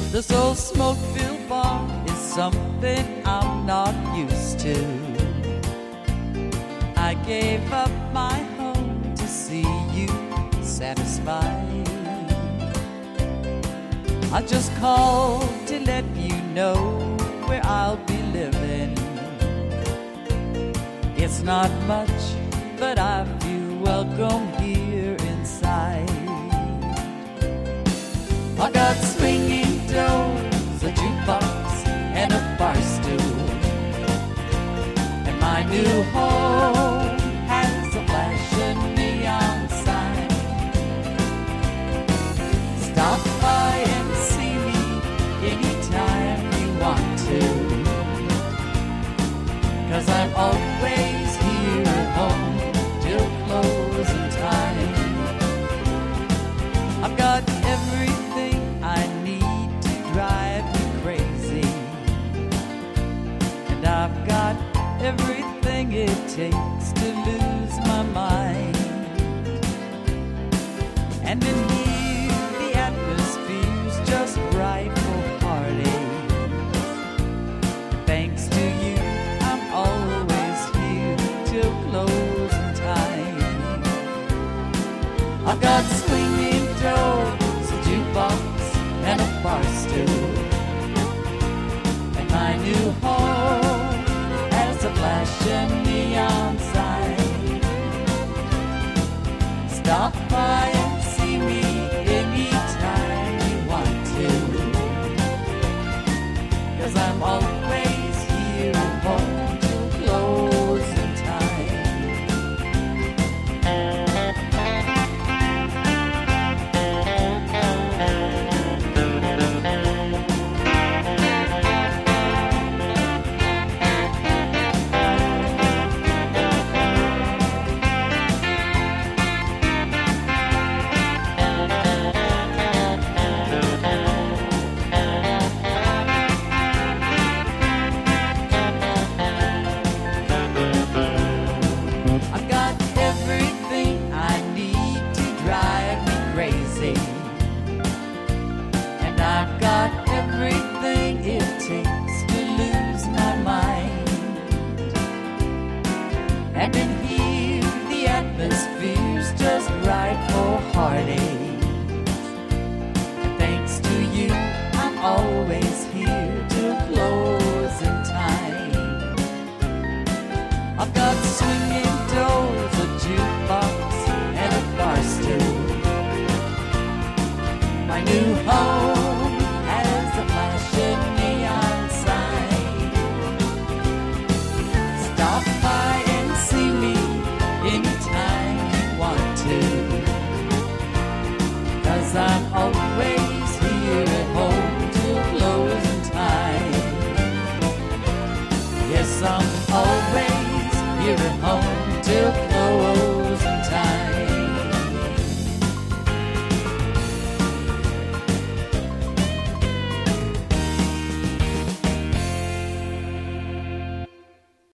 This old smoke-filled bar is something I'm not used to. I gave up my home to see you satisfied. I just called to let you know where I'll be living. It's not much, but I feel welcome here inside. I got swinging doors, a jukebox, and a bar stool. And my new home has a flashing neon sign. Stop by and see me anytime you want to, 'cause I'm always here at home till closing time. I've got everything I need to drive me crazy, and I've got everything it takes to lose my mind. And in here the atmosphere's just right for heartache. Thanks to you, I'm always here till closing time. I've got swinging doors, a jukebox, and a bar stool. And my new home has a flashing neon sign. Stop by and see me anytime you want to, 'cause I'm always here at home till closing time. I've got everything I need to drive me crazy, and I've got everything it takes to lose my mind. And in here the atmosphere's just right for heartache. And thanks to you, I'm always here till closing time. I've got swinging doors, a jukebox, and a bar stool. My new home has a flashing neon sign. Stop by and see me anytime you want to, 'cause I'm always here at home till closing time. Yes, I'm always here at home till